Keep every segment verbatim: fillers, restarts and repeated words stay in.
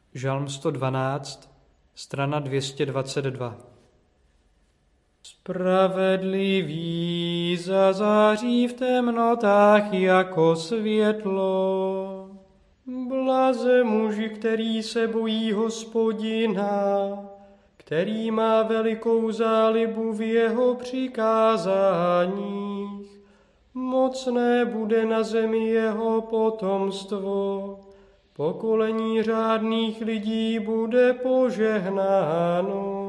Žalm sto dvanáct, strana dvě stě dvacet dva. Spravedlivý zazáří v temnotách jako světlo. Blaze muži, který se bojí Hospodina, který má velikou zálibu v jeho přikázáních. Mocné bude na zemi jeho potomstvo, pokolení řádných lidí bude požehnáno.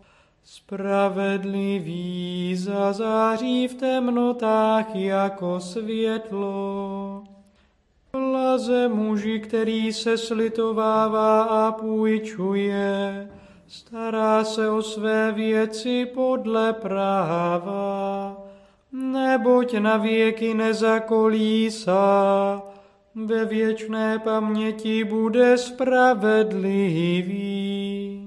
Spravedlivý zazáří v temnotách jako světlo. Blaze muži, který se slitovává a půjčuje, stará se o své věci podle práva, neboť na věky nezakolísá, ve věčné paměti bude spravedlivý.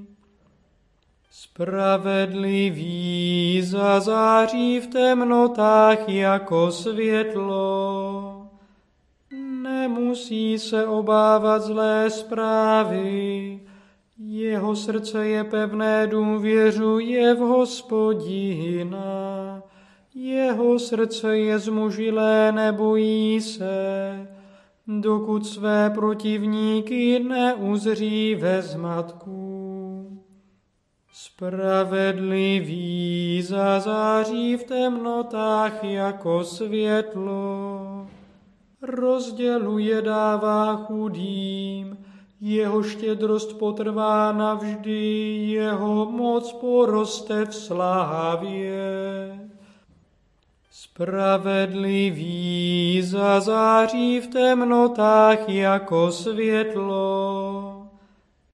Spravedlivý zazáří v temnotách jako světlo. Nemusí se obávat zlé zprávy, jeho srdce je pevné, důvěřuje v Hospodina. Jeho srdce je zmužilé, nebojí se, dokud své protivníky neuzří ve zmatku. Spravedlivý zazáří v temnotách jako světlo. Rozděluje, dává chudým, jeho štědrost potrvá navždy, jeho moc poroste v slávě. Spravedlivý zazáří v temnotách jako světlo.